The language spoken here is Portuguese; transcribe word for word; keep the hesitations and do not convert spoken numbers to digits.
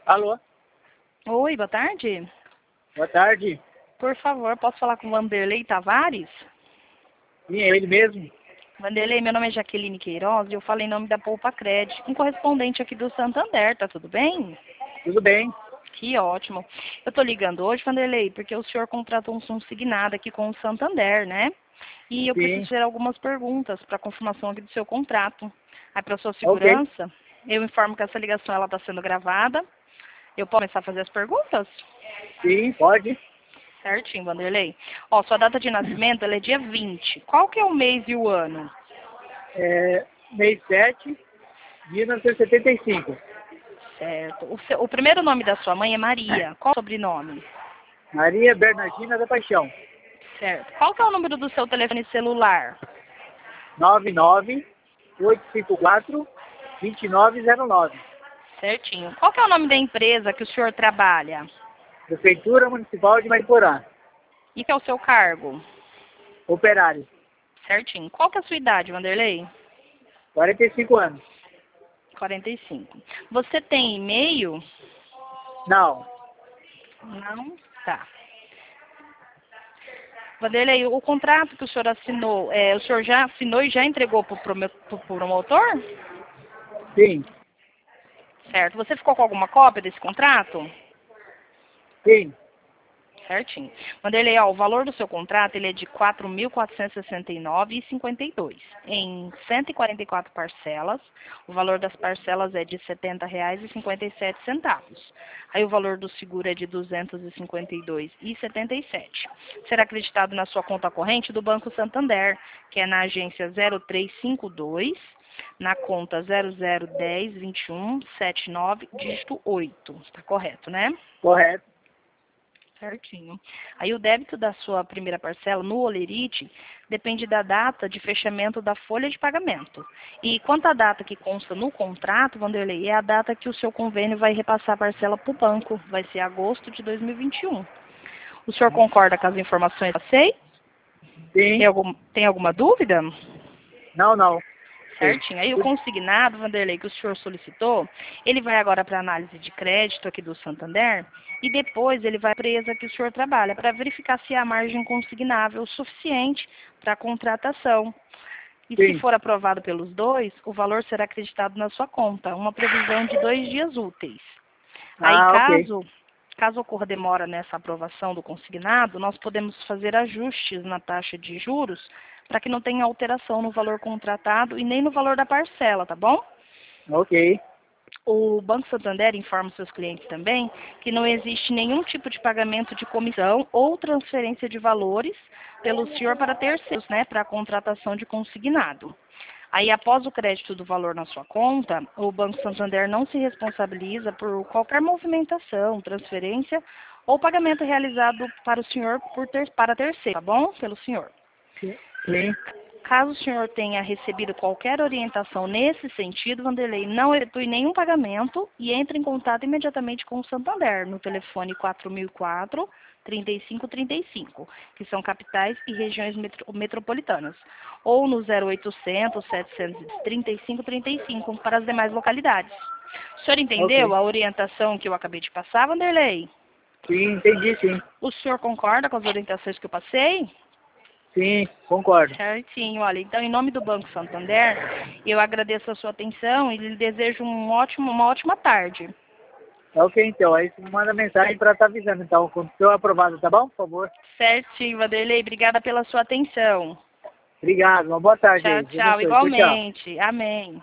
Alô? Oi, boa tarde. Boa tarde. Por favor, posso falar com o Vanderlei Tavares? Sim, é ele mesmo? Vanderlei, meu nome é Jaqueline Queiroz e eu falo em nome da Poupa Cred, um correspondente aqui do Santander, tá tudo bem? Tudo bem? Que ótimo. Eu estou ligando hoje, Vanderlei, porque o senhor contratou um consignado aqui com o Santander, né? E eu Sim. preciso fazer algumas perguntas para confirmação aqui do seu contrato. Aí, para sua Ok. segurança, eu informo que essa ligação ela está sendo gravada. Eu posso começar a fazer as perguntas? Sim, pode. Certinho, Vanderlei. Ó, sua data de nascimento ela é dia vinte. Qual que é o mês e o ano? É, mês sete de mil novecentos e setenta e cinco. Certo. O, seu- o primeiro nome da sua mãe é Maria. Qual o sobrenome? Maria Bernardina da Paixão. Certo. Qual que é o número do seu telefone celular? nove nove oito cinco quatro dois nove zero nove. Certinho. Qual que é o nome da empresa que o senhor trabalha? Prefeitura Municipal de Mariporã. E que é o seu cargo? Operário. Certinho. Qual que é a sua idade, Vanderlei? quarenta e cinco anos. quarenta e cinco. Você tem e-mail? Não. Não? Tá. Vanderlei, o contrato que o senhor assinou, é, o senhor já assinou e já entregou para o promotor? Sim. Certo. Você ficou com alguma cópia desse contrato? Sim. Certinho. Vanderlei, ó, o valor do seu contrato ele é de quatro mil quatrocentos e sessenta e nove reais e cinquenta e dois centavos, em cento e quarenta e quatro parcelas. O valor das parcelas é de setenta reais e cinquenta e sete centavos. Aí o valor do seguro é de duzentos e cinquenta e dois reais e setenta e sete centavos. Será acreditado na sua conta corrente do Banco Santander, que é na agência zero três cinco dois, na conta zero zero um zero dois um sete nove, dígito oito. Está correto, né? Correto. Certinho. Aí o débito da sua primeira parcela no Olerite depende da data de fechamento da folha de pagamento. E quanto à data que consta no contrato, Vanderlei, é a data que o seu convênio vai repassar a parcela para o banco. Vai ser agosto de dois mil e vinte e um. O senhor concorda com as informações que eu passei? Sim. Tem, algum, tem alguma dúvida? Não, não. Sim. Certinho. Aí o consignado, Vanderlei, que o senhor solicitou, ele vai agora para a análise de crédito aqui do Santander e depois ele vai para a empresa que o senhor trabalha para verificar se há margem consignável suficiente para a contratação. E se Sim. for aprovado pelos dois, o valor será acreditado na sua conta, uma previsão de dois dias úteis. Aí, Ah, ok. caso, caso ocorra demora nessa aprovação do consignado, nós podemos fazer ajustes na taxa de juros para que não tenha alteração no valor contratado e nem no valor da parcela, tá bom? Ok. O Banco Santander informa seus clientes também que não existe nenhum tipo de pagamento de comissão ou transferência de valores pelo senhor para terceiros, né, para a contratação de consignado. Aí, após o crédito do valor na sua conta, o Banco Santander não se responsabiliza por qualquer movimentação, transferência ou pagamento realizado para o senhor por ter, para terceiro, tá bom? Pelo senhor. Sim. Caso o senhor tenha recebido qualquer orientação nesse sentido, Vanderlei, não efetue nenhum pagamento e entre em contato imediatamente com o Santander, no telefone quatro mil e quatro, trinta e cinco trinta e cinco, que são capitais e regiões metro, metropolitanas, ou no zero oitocentos, setecentos e trinta e cinco trinta e cinco para as demais localidades. O senhor entendeu Ok. a orientação que eu acabei de passar, Vanderlei? Sim, entendi, sim. O senhor concorda com as orientações que eu passei? Sim, concordo. Certinho, olha, então em nome do Banco Santander, eu agradeço a sua atenção e lhe desejo um ótimo, uma ótima tarde. Ok, então. Aí você me manda mensagem para estar avisando, então, quando for aprovado, tá bom? Por favor. Certinho, Vanderlei, obrigada pela sua atenção. Obrigado. Uma boa tarde aí. Tchau, Deus tchau, abençoe. Tchau, tchau. igualmente. Amém.